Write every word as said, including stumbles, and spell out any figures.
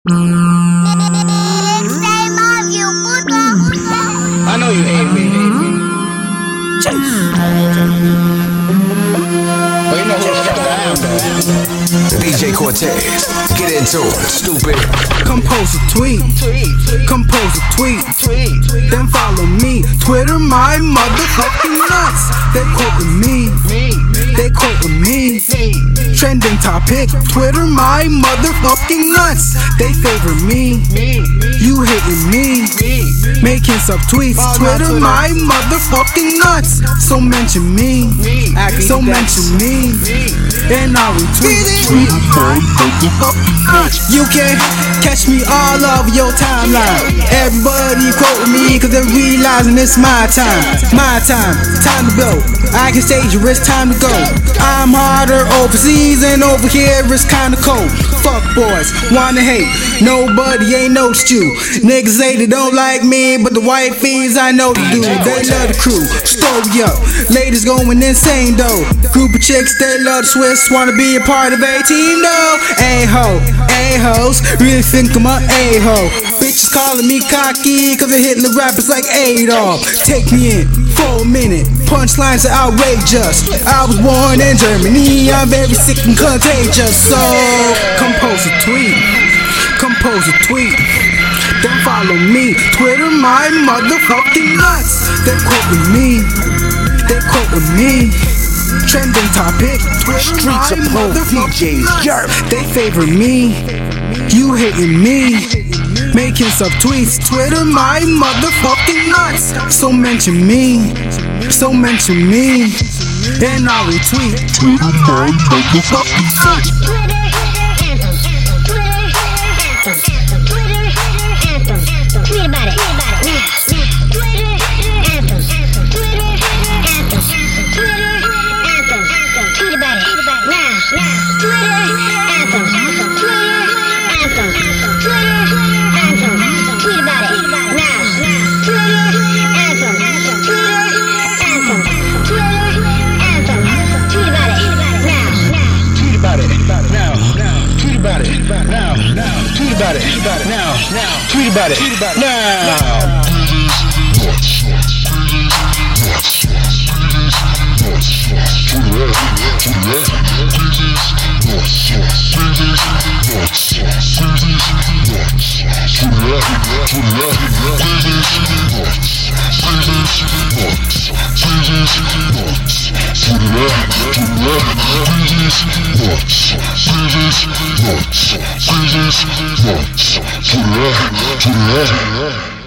I know you hate me. Chase. But you know who the fuck I am, though. D J Cortez, get into it, stupid. Compose a tweet, compose a tweet, then follow me. Twitter my motherfucking nuts. They quoting me, they quoting me. Trending topic, Twitter my motherfucking nuts. They favor me, you hating me. Making sub tweets, Twitter my motherfucking nuts. So mention me, so mention me, and I'll retweet. You can catch me all over your timeline. Everybody quoting me cause they're realizing it's my time. My time, time to blow. I can stage you, it's time to go. I'm harder overseas and over here it's kinda cold. Fuck boys, wanna hate, nobody ain't noticed you. Niggas say they don't like me, but the white fiends I know they do. They love the crew, story up, ladies going insane though. Group of chicks, they love the Swiss, wanna be a part of a team though. A-ho, A-hoes, really think I'm a A-ho. Bitches calling me cocky cause I hit the rappers like Adolf. Take me in for a minute, punchlines are outrageous. I was born in Germany, I'm very sick and contagious. So compose a tweet, compose a tweet, then follow me. Twitter my motherfucking nuts. They quoting me, they quoting me. Trending topic, Streets of pro D Js, yerp. they favor me, you hating me. Making sub tweets, Twitter my motherfucking nuts. So mention me, so mention me, and I'll retweet. Twitter my motherfucking nuts. Tweet about it. Twitter anthem. Twitter anthem. Twitter anthem. Tweet about it. Now, now. Twitter anthem. Twitter anthem. Twitter anthem. Tweet about it. Now, now. Twitter anthem. Twitter anthem. Twitter anthem. Tweet about it. Now, now. Tweet about it. Now, now. Tweet about it. Now, now. Tweet about it. Now, now. Tweet about it. Now. Nuts.